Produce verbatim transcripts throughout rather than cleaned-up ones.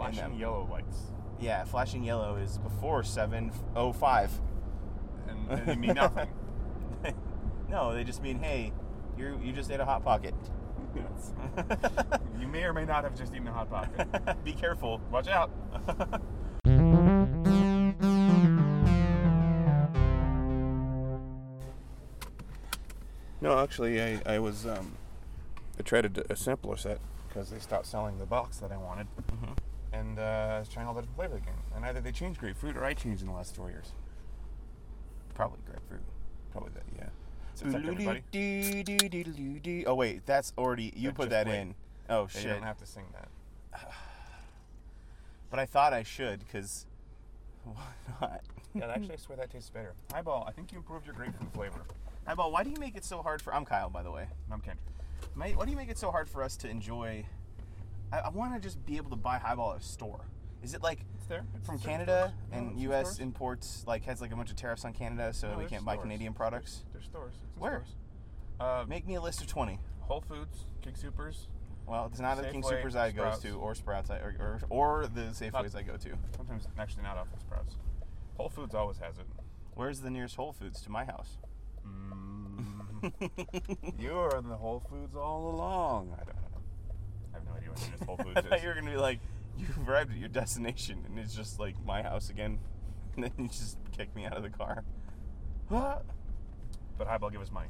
Flashing yellow lights. Yeah, flashing yellow is before seven oh five. And, and they mean nothing. No, they just mean, hey, you you just ate a Hot Pocket. Yes. You may or may not have just eaten a Hot Pocket. Be careful. Watch out. No, actually, I, I was, um, I tried a, a sampler set because they stopped selling the box that I wanted. Mm-hmm. And uh, I was trying all the different flavors again. And either they changed grapefruit or I changed in the last four years. Probably grapefruit. Probably that, yeah. So everybody. Oh, wait, that's already, you That put just that wait. in. Oh, Yeah, shit. you don't have to sing that. But I thought I should, because why not? Yeah, actually, I swear that tastes better. Highball, I think you improved your grapefruit flavor. Highball, why do you make it so hard for... I'm Kyle, by the way. I'm Kendrick. Mate, why do you make it so hard for us to enjoy... I, I want to just be able to buy Highball at a store. Is it like It's there. It's from in certain Canada stores. No, and it's in U S stores. imports, like, has like a bunch of tariffs on Canada, so No, we there's can't buy stores. Canadian products? There's, there's stores. It's in Where? Stores. Uh, Make me a list of twenty. Whole Foods, King Soopers. Well, it's not the King Safeway, Soopers I go Sprouts. to, or Sprouts, I, or, or, or the Safeways I go to. Sometimes actually not off of Sprouts. Whole Foods always has it. Where's the nearest Whole Foods to my house? Mm. You were in the Whole Foods all along. I don't know. I have no idea what the nearest Whole Foods I thought is. you were gonna be like, you've arrived at your destination, and it's just like my house again, and then you just kick me out of the car. What? But Highball, give us money.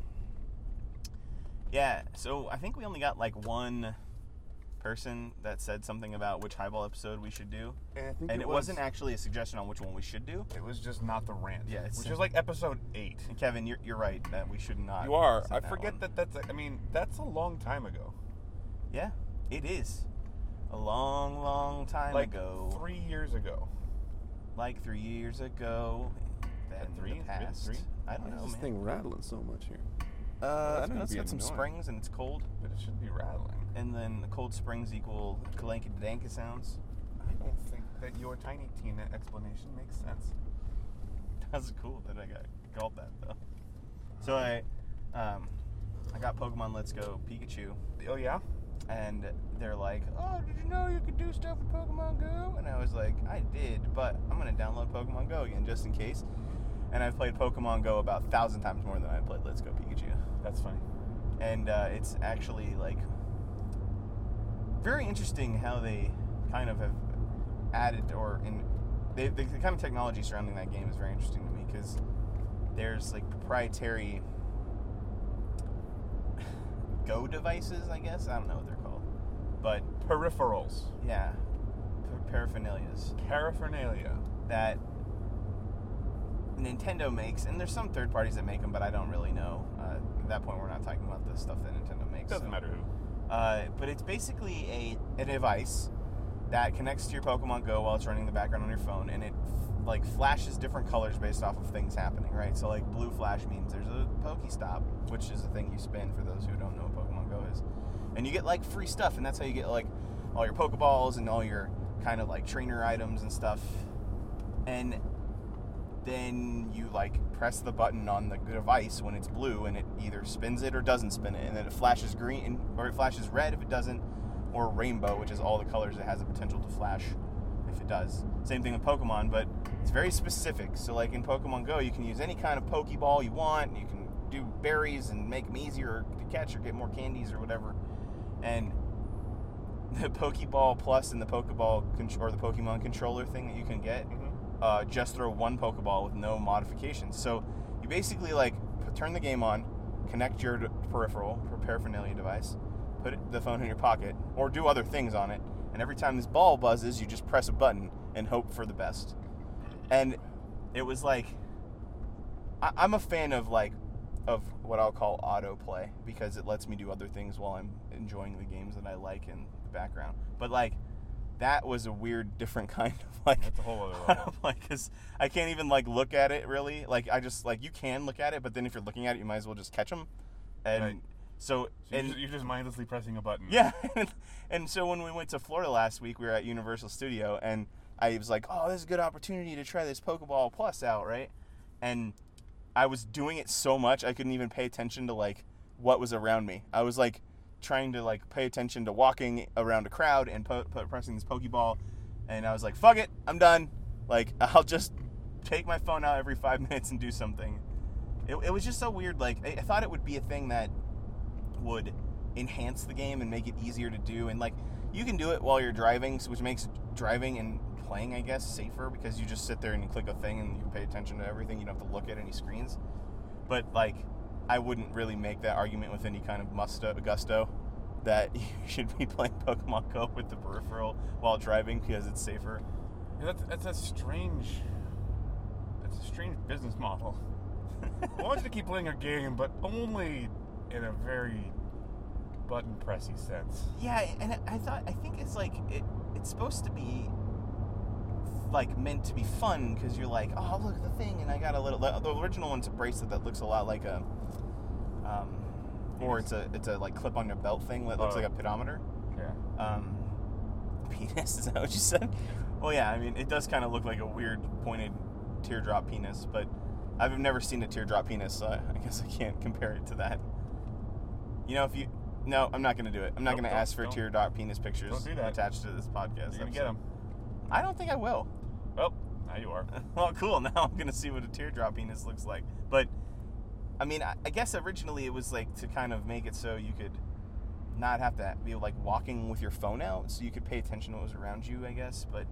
Yeah, so I think we only got like one person that said something about which Highball episode we should do, And I think and it, it was, wasn't actually a suggestion on which one we should do. It was just not the rant. Yeah, it's- which is like episode eight. And Kevin, you're you're right that we should not. You are. send I that forget one. that that's. I mean, that's a long time ago. Yeah, it is. A long, long time Like ago. three years ago. Like three years ago. Then three? the past. Three? I don't Why know, is this man. thing rattling so much here? Uh, I that's don't know. gonna It's be got some annoying. springs and it's cold. But it should be rattling. And then the cold springs equal kalanka danka sounds. I don't think that your Tiny Tina explanation makes sense. That's cool that I got called that though. So I, um, I got Pokemon Let's Go Pikachu, Oh yeah? and they're like, "Oh, did you know you could do stuff with Pokemon Go?" And I was like, "I did, but I'm gonna download Pokemon Go again just in case." And I've played Pokemon Go about a thousand times more than I played Let's Go Pikachu. That's funny. And uh, it's actually like very interesting how they kind of have added or in they, the, the kind of technology surrounding that game is very interesting to me because there's like proprietary Go devices, I guess. I don't know what they're called, but Peripherals. yeah, par- paraphernalias Paraphernalia. that Nintendo makes, and there's some third parties that make them, but I don't really know. Uh, at that point, we're not talking about the stuff that Nintendo makes. Doesn't so. matter who. Uh, but it's basically a, a device that connects to your Pokemon Go while it's running in the background on your phone, and it like flashes different colors based off of things happening, right? So like blue flash means there's a Pokestop, which is a thing you spin for those who don't know what Pokemon Go is. And you get like free stuff, and that's how you get like all your Pokeballs and all your kind of like trainer items and stuff. And then you like press the button on the device when it's blue, and it either spins it or doesn't spin it, and then it flashes green or it flashes red if it doesn't, or rainbow, which is all the colors it has the potential to flash if it does. Same thing with Pokemon, but it's very specific. So like in Pokemon Go, you can use any kind of Pokeball you want. You can do berries and make them easier to catch or get more candies or whatever. And the Pokeball Plus and the Pokeball con- or the Pokemon controller thing that you can get, Mm-hmm. uh, just throw one Pokeball with no modifications. So you basically like p- turn the game on, connect your d- peripheral or paraphernalia device, put it, the phone in your pocket, or do other things on it. And every time this ball buzzes, you just press a button and hope for the best. And it was like, I, I'm a fan of like, of what I'll call autoplay because it lets me do other things while I'm enjoying the games that I like in the background. But like, that was a weird, different kind of like. That's a whole other level. like, cause I can't even like look at it really. Like, I just like you can look at it, but then if you're looking at it, you might as well just catch them. And Right. so, So you're, and just, you're just mindlessly pressing a button. yeah, and so when we went to Florida last week, we were at Universal Studio, and I was like, "Oh, this is a good opportunity to try this Pokeball Plus out, right?" And I was doing it so much I couldn't even pay attention to like what was around me. I was like trying to like pay attention to walking around a crowd and po- po- pressing this Pokeball, And I was like, fuck it, I'm done. Like, I'll just take my phone out every five minutes and do something. It, it was just so weird. Like, I, I thought it would be a thing that would enhance the game and make it easier to do. And, like, you can do it while you're driving, which makes driving and playing, I guess, safer because you just sit there and you click a thing and you pay attention to everything. You don't have to look at any screens. But, like, I wouldn't really make that argument with any kind of musto, gusto that you should be playing Pokemon Go with the peripheral while driving because it's safer. Yeah, that's, that's a strange... That's a strange business model. I want you to keep playing a game, but only in a very button pressy sense. Yeah, and I thought I think it's like it. It's supposed to be like meant to be fun because you're like, oh, look at the thing, and I got a little. The original one's a bracelet that looks a lot like a, um, or it's a it's a like clip on your belt thing that looks Oh. like a pedometer. Yeah. Um, penis, is that what you said? Well, yeah, I mean, it does kind of look like a weird pointed teardrop penis, but I've never seen a teardrop penis, so I I guess I can't compare it to that. You know, if you... No, I'm not going to do it. I'm not Nope, going to don't- ask for don't. teardrop penis pictures Don't do that. attached to this podcast. You're going to episode. get them. I don't think I will. Well, now you are. Well, cool. Now I'm going to see what a teardrop penis looks like. But, I mean, I, I guess originally it was like to kind of make it so you could not have to be like walking with your phone out, so you could pay attention to what was around you, I guess. But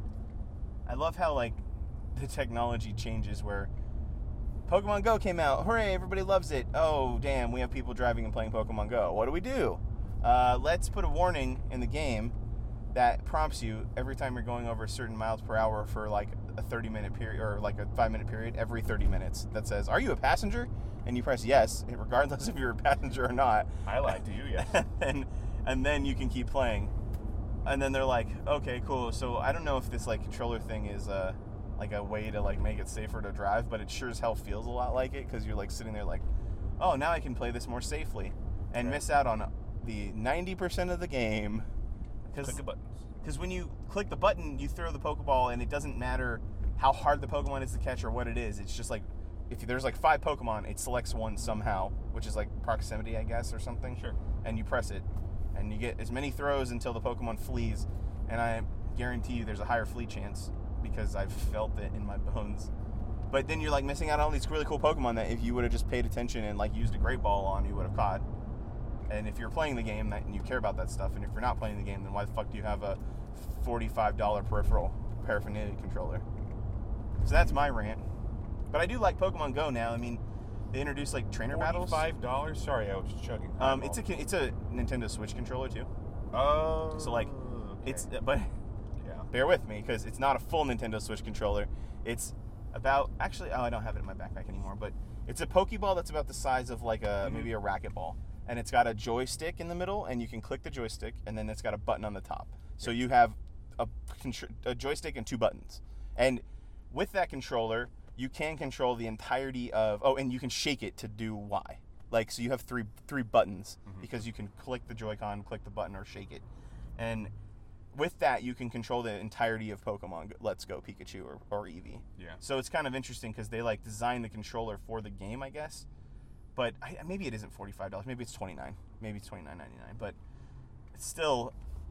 I love how like the technology changes where Pokemon Go came out. Hooray, everybody loves it. Oh, damn, we have people driving and playing Pokemon Go. What do we do? Uh, let's put a warning in the game that prompts you every time you're going over a certain miles per hour for like a thirty minute period or like a five minute period every thirty minutes that says, are you a passenger? And you press yes, regardless if you're a passenger or not. I lied to you, yes. and and then you can keep playing. And then they're like, okay, cool. So I don't know if this like controller thing is uh like a way to like make it safer to drive, but it sure as hell feels a lot like it because you're like sitting there like, oh, now I can play this more safely and Okay. miss out on the ninety percent of the game. Click the buttons. Because when you click the button, you throw the Pokeball, and it doesn't matter how hard the Pokemon is to catch or what it is. It's just like, if there's like five Pokemon, it selects one somehow, which is like proximity, I guess, or something. Sure. And you press it, and you get as many throws until the Pokemon flees. And I guarantee you there's a higher flee chance because I've felt it in my bones. But then you're like missing out on all these really cool Pokemon that if you would have just paid attention and like used a Great Ball on, you would have caught. And if you're playing the game that, and you care about that stuff, and if you're not playing the game, then why the fuck do you have a forty-five dollars peripheral paraphernalia controller? So that's my rant. But I do like Pokemon Go now. I mean, they introduced like trainer battles. Forty-five dollars. Sorry, I was chugging. Um, it's a it's a Nintendo Switch controller too. Oh. So like, okay. it's but yeah. bear with me because it's not a full Nintendo Switch controller. It's about actually oh I don't have it in my backpack anymore, but it's a Pokeball that's about the size of like a Mhm. maybe a racquetball, and it's got a joystick in the middle, and you can click the joystick, and then it's got a button on the top. So you have a, contr- a joystick and two buttons, and with that controller you can control the entirety of oh, and you can shake it to do Y. Like so you have three three buttons Mhm. because you can click the Joy-Con, click the button, or shake it, and with that, you can control the entirety of Pokemon Let's Go Pikachu or, or Eevee. Yeah. So it's kind of interesting because they like design the controller for the game, I guess. But I, maybe it isn't forty-five dollars. Maybe it's twenty-nine dollars. Maybe it's twenty-nine ninety-nine. But it's still,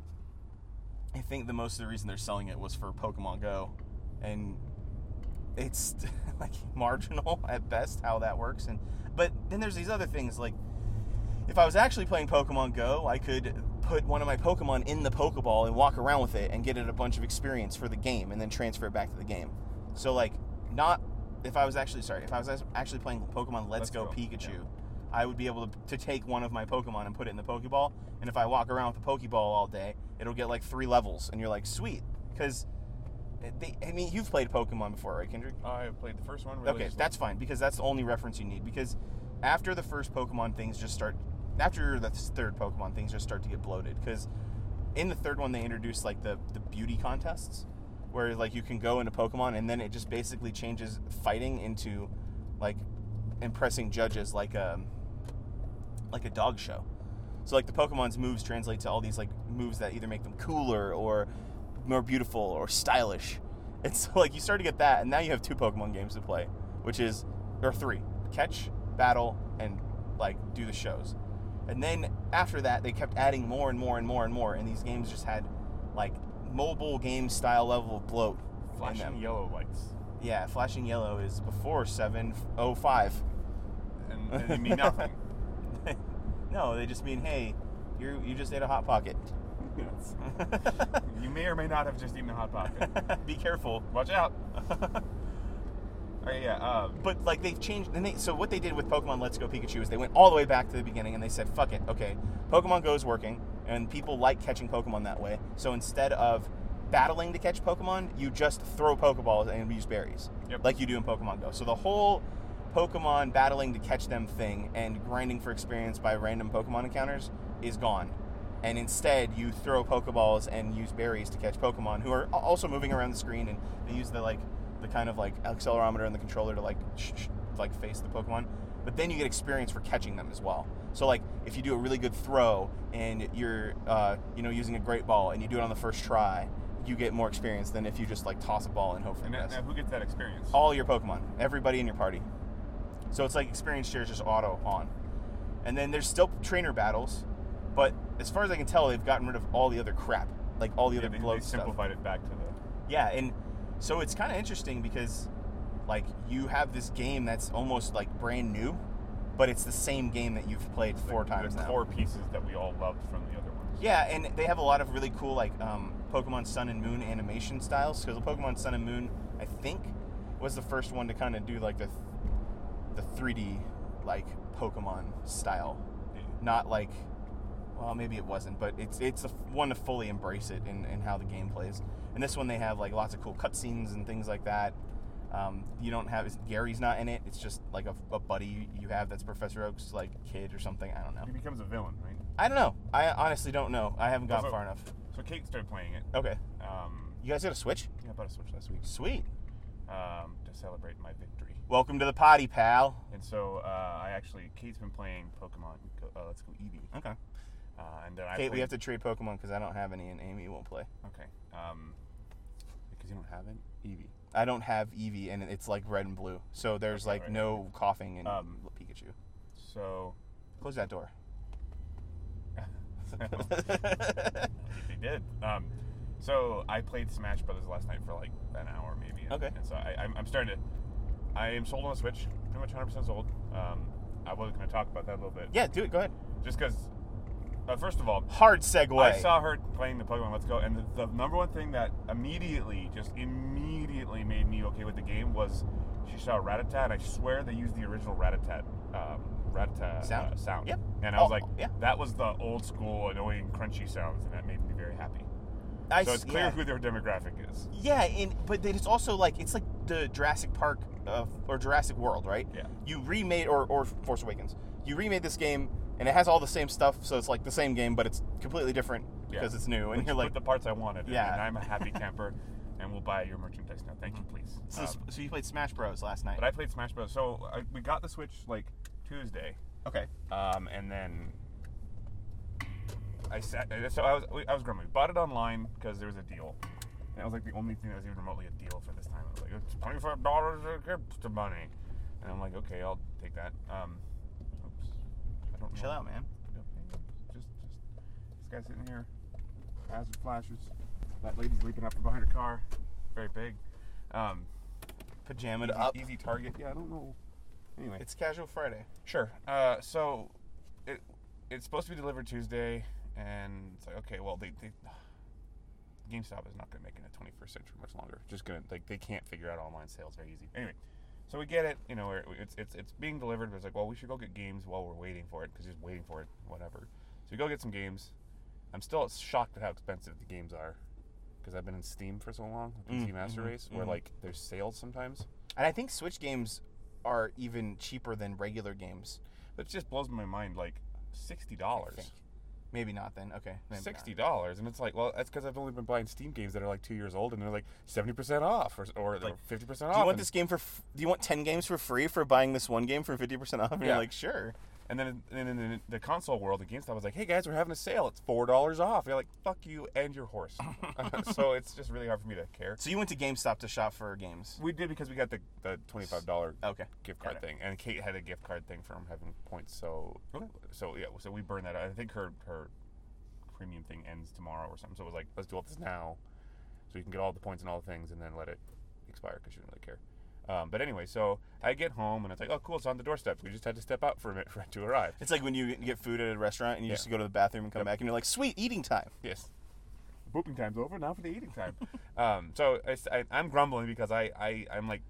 I think the most of the reason they're selling it was for Pokemon Go, and it's like marginal at best how that works. And but then there's these other things like if I was actually playing Pokemon Go, I could put one of my Pokemon in the Pokeball and walk around with it and get it a bunch of experience for the game and then transfer it back to the game. So like, not if I was actually sorry, if I was actually playing Pokemon Let's, Let's Go, Go, Pikachu, yeah. I would be able to, to take one of my Pokemon and put it in the Pokeball. And if I walk around with the Pokeball all day, it'll get like three levels, and you're like, sweet, because they. I mean, you've played Pokemon before, right, Kendrick? I played the first one. Okay, that's fine because that's the only reference you need. Because after the first Pokemon, things just start. After the third Pokemon, things just start to get bloated. Because in the third one, they introduced like the the beauty contests, where like you can go into Pokemon, and then it just basically changes fighting into like impressing judges like a like a dog show. So like the Pokemon's moves translate to all these like moves that either make them cooler or more beautiful or stylish. And so like you start to get that, and now you have two Pokemon games to play, which is or three: catch, battle, and like do the shows. And then after that, they kept adding more and more and more and more, and these games just had like mobile game style level of bloat. in Flashing them. yellow lights. Yeah, flashing yellow is before seven oh five. And, and they mean nothing. No, they just mean, hey, you you just ate a Hot Pocket. Yes. You may or may not have just eaten a Hot Pocket. Be careful. Watch out. Oh, yeah, um, But like they've changed, and they so what they did with Pokemon Let's Go Pikachu is they went all the way back to the beginning and they said, "Fuck it, okay, Pokemon Go is working, and people like catching Pokemon that way. So instead of battling to catch Pokemon, you just throw Pokeballs and use berries, Yep. like you do in Pokemon Go. So the whole Pokemon battling to catch them thing and grinding for experience by random Pokemon encounters is gone." And instead, you throw Pokeballs and use berries to catch Pokemon, who are also moving around the screen, and they use the like the kind of like accelerometer and the controller to like sh- sh- like face the Pokemon. But then you get experience for catching them as well. So like if you do a really good throw and you're uh, you know using a great ball and you do it on the first try, you get more experience than if you just like toss a ball and hope for and the now, best. now who gets that experience? All your Pokemon, everybody in your party. So it's like experience shares just auto on. And then there's still trainer battles, but as far as I can tell, they've gotten rid of all the other crap, like all the Yeah, other they, bloat they stuff. simplified it back to the... Yeah, and so it's kind of interesting because, like, you have this game that's almost like brand new, but it's the same game that you've played four the, times the now. core pieces that we all loved from the other ones. Yeah, and they have a lot of really cool like um, Pokemon Sun and Moon animation styles. Because the Pokemon Sun and Moon, I think, was the first one to kind of do like the the three D like Pokemon style, Yeah. not like. Well, maybe it wasn't, but it's it's a f- one to fully embrace it in, in how the game plays. And this one, they have like lots of cool cutscenes and things like that. Um, you don't have Gary's not in it. It's just like a, a buddy you have that's Professor Oak's like kid or something. I don't know. He becomes a villain, right? I don't know. I honestly don't know. I haven't got Also- far enough. So Kate started playing it. Okay. Um, You guys got a Switch? yeah, I bought a Switch last week Sweet. um, to celebrate my victory. Welcome to the potty, pal. And so uh, I actually, Kate's been playing Pokemon uh, Let's Go Eevee. Okay. Uh, and then I Kate, we played- have to trade Pokemon because I don't have any and Amy won't play. Okay. Um, because you don't have it? Eevee. I don't have Eevee and it's like red and blue. So there's Okay, like right. no coughing in Um, Pikachu. So... Close that door. They did. Um, so I played Smash Brothers last night for like an hour maybe. And, Okay. And so I, I'm, I'm starting to. I am sold on a Switch. Pretty much one hundred percent sold. Um, I was going to talk about that a little bit. Yeah, do it. Go ahead. Just because. Uh, first of all, Hard segue. I saw her playing the Pokemon Let's Go, and the, the number one thing that immediately, just immediately made me okay with the game was she saw Rattata, and I swear they used the original Rattata, um, Rattata Sound? Uh, sound. Yep. And I was Oh, like, yeah. that was the old school, annoying, crunchy sounds, and that made me very happy. I So s- it's clear yeah. who their demographic is. Yeah, and but then it's also like it's like the Jurassic Park of, or Jurassic World, right? Yeah. You remade or or Force Awakens. You remade this game and it has all the same stuff, so it's like the same game, but it's completely different because Yeah. it's new. And Which you're put like, the parts I wanted. Yeah. And I'm a happy camper, and we'll buy your merchandise now. Thank you, please. so, Um, so you played Smash Bros last night. but I played Smash Bros. So I, we got the Switch like Tuesday. Okay. Um, and then I sat. So I was I was grumbling. Bought it online because there was a deal. And it was like the only thing that was even remotely a deal for this time. I was like, it's twenty-five dollars gift money, and I'm like, okay, I'll take that. Um, oops, I don't know. Chill out, man. Just, just this guy sitting here. Hazard flashes. That lady's leaping up from behind her car. Very big. Um, Pajama easy, up. easy target. Yeah, I don't know. Anyway, It's Casual Friday. Sure. Uh, so it it's supposed to be delivered Tuesday, and it's like, okay, well, they, they GameStop is not going to make it in the twenty-first century much longer. Just gonna like they can't figure out online sales very easy. Anyway, so we get it. You know, it's it's it's being delivered. But it's like, well, we should go get games while we're waiting for it because just waiting for it, whatever. So we go get some games. I'm still shocked at how expensive the games are because I've been in Steam for so long, P C Mm, Master mhm, Race, where mhm. like there's sales sometimes. And I think Switch games are even cheaper than regular games. But it just blows my mind, like sixty I dollars. think. Maybe not then. Okay. Maybe Sixty dollars, and it's like, well, that's because I've only been buying Steam games that are like two years old, and they're like seventy percent off, or or Like, fifty percent not. off. Do you want and, this game for? F- do you want ten games for free for buying this one game for fifty percent off? And Yeah. you're like, sure. and then and then in the console world, the GameStop was like, hey guys, we're having a sale. It's four dollars off. You're like, fuck you and your horse. So it's just really hard for me to care. So you went to GameStop to shop for games. We did because we got the the twenty five dollar Okay. gift Got card it. thing, and Kate had a gift card thing from having points. So Okay. so yeah, so we burned that out. I think her her premium thing ends tomorrow or something. So it was like, let's do all this now. so you can get all the points and all the things, and then let it expire because you don't really care. Um, but anyway, so I get home and it's like, oh, cool, it's on the doorstep. We just had to step out for a minute for it to arrive. It's like when you get food at a restaurant and you Yeah. just go to the bathroom and come Yep. back and you're like, sweet, eating time. Yes. Pooping time's over, now for the eating time. um, so I, I, I'm grumbling because I, I, I'm like,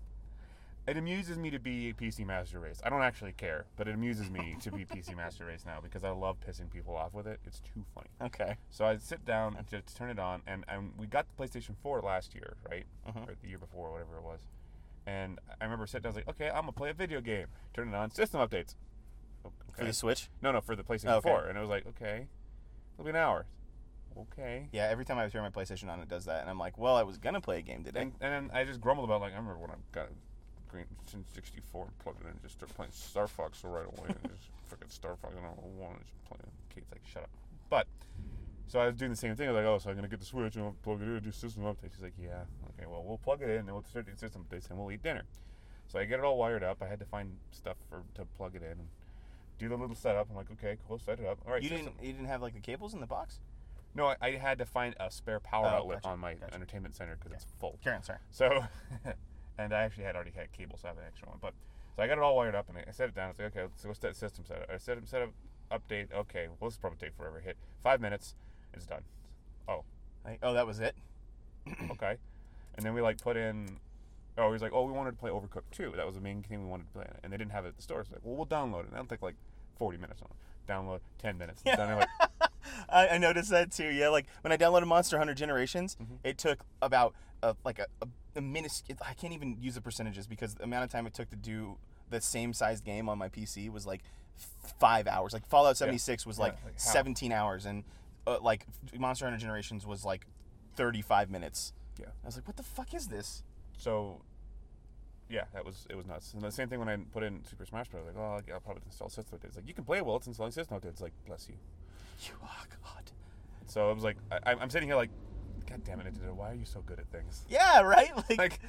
it amuses me to be P C Master Race. I don't actually care, but it amuses me to be P C Master Race now because I love pissing people off with it. It's too funny. Okay. So I sit down and just turn it on, and, and we got the PlayStation four last year, right? Mhm. Or the year before, whatever it was. And I remember sitting down, I was like, okay, I'm going to play a video game. Turn it on, system updates. Okay. For the Switch? No, no, for the PlayStation Okay. four. And it was like, okay, it'll be an hour. Okay. Yeah, every time I turn my PlayStation on, it does that. And I'm like, well, I was going to play a game today. And, and then I just grumbled about, like, I remember when I got a Green sixty-four and plugged it in and just started playing Star Fox right away. And just freaking Star Fox, I don't know what one, just playing. Kate's like, shut up. But, so I was doing the same thing. I was like, oh, so I'm going to get the Switch and I'll plug it in and do system updates. She's like, yeah. Okay, well, we'll plug it in and we'll start doing system updates and we'll eat dinner. So I get it all wired up. I had to find stuff for to plug it in and do the little setup. I'm like, okay, cool, set it up. All right. You system. didn't you didn't have like the cables in the box? No, I, I had to find a spare power Oh, outlet gotcha, on my gotcha. entertainment center because it's full. Karen, sorry. So, and I actually had already had cable, so I have an extra one. But so I got it all wired up and I set it down. I was like, okay, so what's that system setup? I set up, set up, update. Okay, well, this will probably take forever. Hit five minutes, it's done. Oh, Like, oh, that was it? okay. And then we like put in. Oh, he was like, oh, we wanted to play Overcooked two. That was the main thing we wanted to play, and they didn't have it at the store. So like, well, we'll download it. That'll take like forty minutes on it. Download ten minutes. Yeah. Then they're like, I, I noticed that too. Yeah, like when I downloaded Monster Hunter Generations, Mhm. it took about a, like a, a, a minuscule. I can't even use the percentages because the amount of time it took to do the same sized game on my P C was like f- five hours. Like Fallout seventy-six was Yeah, like, like how? seventeen hours, and uh, like Monster Hunter Generations was like thirty-five minutes. yeah. I was like, what the fuck is this? So, yeah, that was it was nuts. And the same thing when I put in Super Smash Bros. Like, oh, yeah, I'll probably install system updates. Like, you can play it while it's installing system updates. Like, bless you. You are God. So I was like, I, I'm sitting here like, God damn it, Nintendo, why are you so good at things? Yeah, right. Like, Like,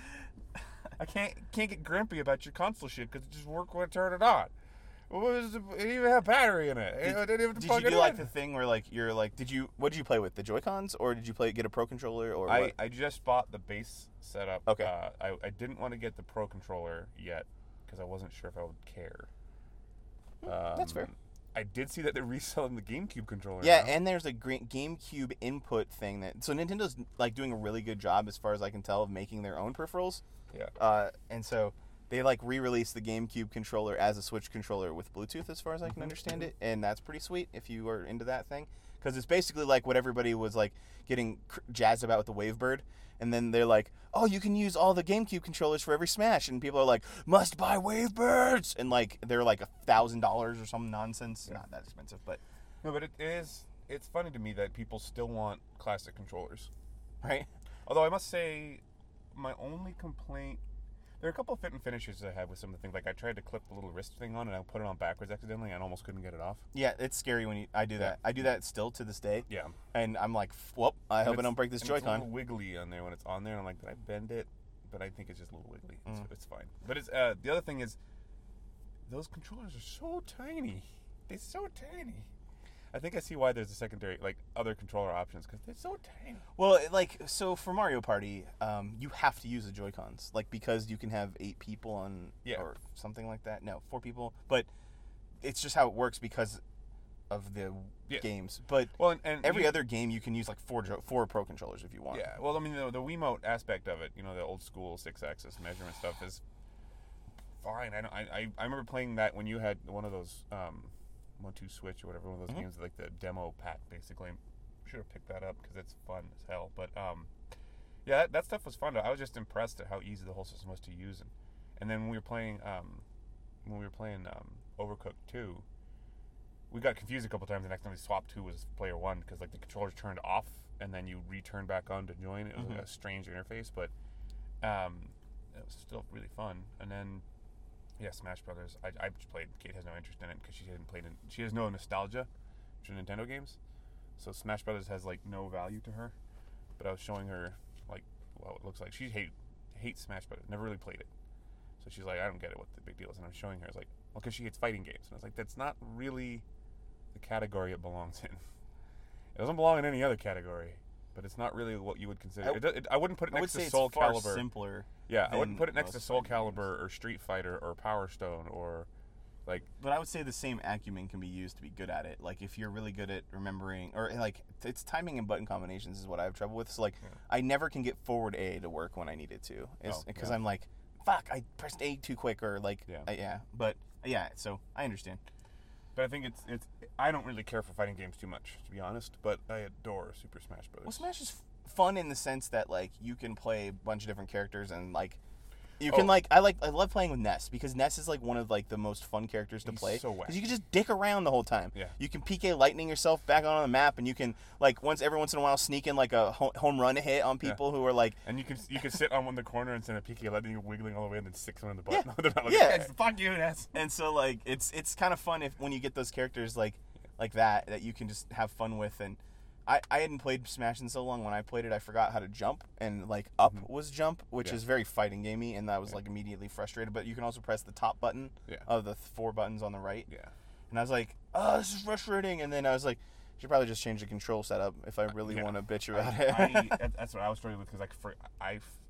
I can't can't get grumpy about your console shit because it just worked when I turned it on. What was it didn't even have battery in it. Did- I didn't even did plug you it do in. like the thing where like you're like, did you? What did you play with? The Joy-Cons, or did you play get a Pro controller, or I, what? I just bought the base setup. Okay. Uh, I, I didn't want to get the Pro controller yet because I wasn't sure if I would care. Hmm, that's fair. I did see that they're reselling the GameCube controller. Yeah, now. and there's a gra- GameCube input thing that so Nintendo's like doing a really good job as far as I can tell of making their own peripherals. Yeah. Uh, and so they like re-released the GameCube controller as a Switch controller with Bluetooth, as far as I can Mhm, understand mhm. it, and that's pretty sweet if you are into that thing, because it's basically like what everybody was like getting cr- jazzed about with the Wavebird, and then they're like, oh, you can use all the GameCube controllers for every Smash, and people are like, must buy Wavebirds, and like they're like a thousand dollars or some nonsense, Yeah. not that expensive, but No, but it is. It's funny to me that people still want classic controllers. right. Although I must say, my only complaint. There are a couple of fit and finishes I had with some of the things. Like I tried to clip the little wrist thing on and I put it on backwards accidentally and almost couldn't get it off. Yeah, it's scary when you, I do that. I do that still to this day, Yeah. and I'm like, whoop! I hope I it's- don't break this and It's a Joy-Con. little wiggly on there when it's on there. And I'm like, did I bend it? But I think it's just a little wiggly. It's, Mm. it's fine. But it's uh, the other thing is, those controllers are so tiny. They're so tiny. I think I see why there's a secondary, like other controller options, because they're so tiny. Well, it- like so for Mario Party, um, you have to use the Joy-Cons, like because you can have eight people on, Yeah. or something like that. No, four people, but it's just how it works because of the Yeah. games. But Well, and, and every you- other game you can use like four jo- four Pro controllers if you want. Yeah, well, I mean, the, the Wiimote aspect of it, you know, the old school six-axis measurement stuff is fine. I, don't, I, I I remember playing that when you had one of those um, one two Switch or whatever, one of those Mhm. games, like the demo pack, basically. Should have picked that up because it's fun as hell. But um, yeah, that, that stuff was fun. I was just impressed at how easy the whole system was to use. And, and then when we were playing um, when we were playing um, Overcooked two, we got confused a couple times. The next time we swapped to was player one because like the controllers turned off and then you return back on to join. It was like Mhm. a strange interface, but um, it was still really fun. And then yeah, Smash Brothers. I, I just played. Kate has no interest in it because she hadn't played it. She has no nostalgia for Nintendo games, so Smash Brothers has like no value to her. But I was showing her like what it looks like. She hate hates Smash Brothers. Never really played it. So she's like, I don't get it. What the big deal is? And I'm showing her. I was like, well, because she hates fighting games. And I was like, that's not really the category it belongs in. It doesn't belong in any other category. but it's not really what you would consider. I- It, it, I wouldn't put it I would next say to it's Soul far Calibur. simpler. Yeah, I than wouldn't put it next to most Soul fighting Calibur games. or Street Fighter or Power Stone or like. But I would say the same acumen can be used to be good at it. Like if you're really good at remembering, or like it's timing and button combinations is what I have trouble with. So like Yeah. I never can get forward A to work when I need it to, Oh, because yeah. I'm like, fuck, I pressed A too quick, or like, Yeah. uh, yeah. But yeah, so I understand. But I think it's it's. I don't really care for fighting games too much, to be honest. But I adore Super Smash Bros. Well, Smash is f- fun in the sense that like you can play a bunch of different characters and like. You can Oh. like I like I love playing with Ness because Ness is like one of like the most fun characters to He's play so you can just dick around the whole time. Yeah. You can P K lightning yourself back on the map, and you can like once every once in a while sneak in like a ho- home run hit on people who are like And you can you can sit on one of the corner and send a P K, letting you wiggling all the way, and then stick someone in the butt. Yeah. They're not like, Yeah. "Yes, fuck you, Ness. and so like it's it's kind of fun if when you get those characters like like that that you can just have fun with. And I, I hadn't played Smash in so long. When I played it, I forgot how to jump, and like up Mhm. was jump, which Yeah. is very fighting gamey, and I was Yeah. like immediately frustrated. But you can also press the top button Yeah. of the th- four buttons on the right, Yeah. and I was like, oh, this is frustrating. And then I was like, I should probably just change the control setup if I really Yeah. want to bitch I, about it. I, that- that's what I was struggling with because I, for, I f-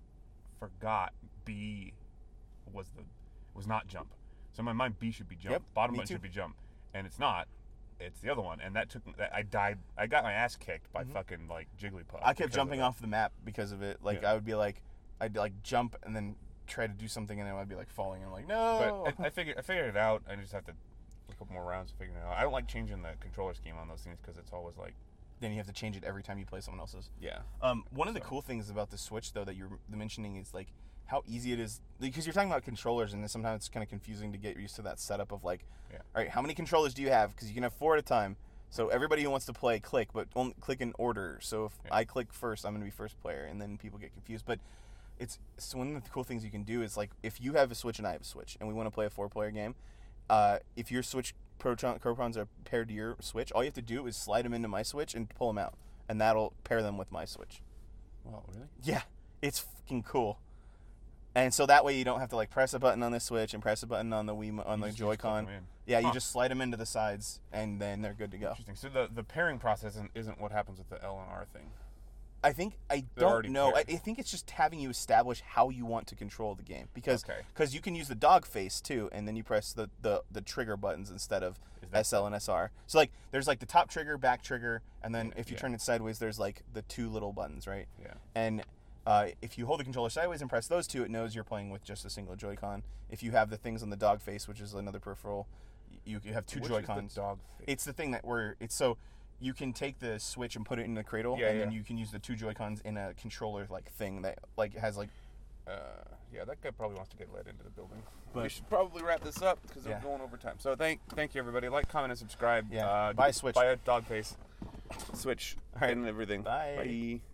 forgot B was the was not jump. So in my mind, B should be jump. Yep, Bottom me button too. should be jump, and it's not. It's the other one, and that took. That, I died. I got my ass kicked by Mhm. fucking like Jigglypuff. I kept because of jumping that. off the map because of it. Like Yeah. I would be like, I'd like jump and then try to do something, and then I'd be like falling, and I'm like, no. But I, I figured I figured it out. I just have to a couple more rounds to figure it out. I don't like changing the controller scheme on those things because it's always like, Then you have to change it every time you play someone else's. yeah, Um, one of the So- cool things about the Switch, though, that you're mentioning is like how easy it is, because you're talking about controllers, and sometimes it's kind of confusing to get used to that setup of like, Yeah. all right, how many controllers do you have? Because you can have four at a time. So everybody who wants to play, click, but only click in order. So if Yeah. I click first, I'm going to be first player, and then people get confused. But it's so one of the cool things you can do is like if you have a Switch and I have a Switch, and we want to play a four-player game, uh, if your Switch Proton Protons are paired to your Switch, all you have to do is slide them into my Switch and pull them out, and that'll pair them with my Switch. well, really, Yeah, it's fucking cool. And so that way you don't have to like press a button on the Switch and press a button on the Wii on You the just- you just click Joy-Con. them in. Yeah, you Huh. just slide them into the sides, and then they're good to go. Interesting. So the the pairing process isn't, isn't what happens with the L and R thing. I think I They're don't already know. I, paired. I think it's just having you establish how you want to control the game, because Okay. cause you can use the dog face too, and then you press the, the, the trigger buttons instead of Is that- S L and S R. So like there's like the top trigger, back trigger, and then Yeah, if you yeah. turn it sideways, there's like the two little buttons, right? Yeah. And uh, if you hold the controller sideways and press those two, it knows you're playing with just a single Joy-Con. If you have the things on the dog face, which is another peripheral, you, you have two Which Joy-Cons. Is the dog face? It's the thing that we're it's so you can take the Switch and put it in the cradle, Yeah, and then yeah. you can use the two Joy-Cons in a controller like thing that like has like. Uh, yeah, that guy probably wants to get led into the building. But- we should probably wrap this up because Yeah. we're going over time. So thank thank you everybody. Like, comment, and subscribe. Yeah. Uh, Buy a Switch. Buy a dog face. Switch. All right. And everything. Bye. Bye.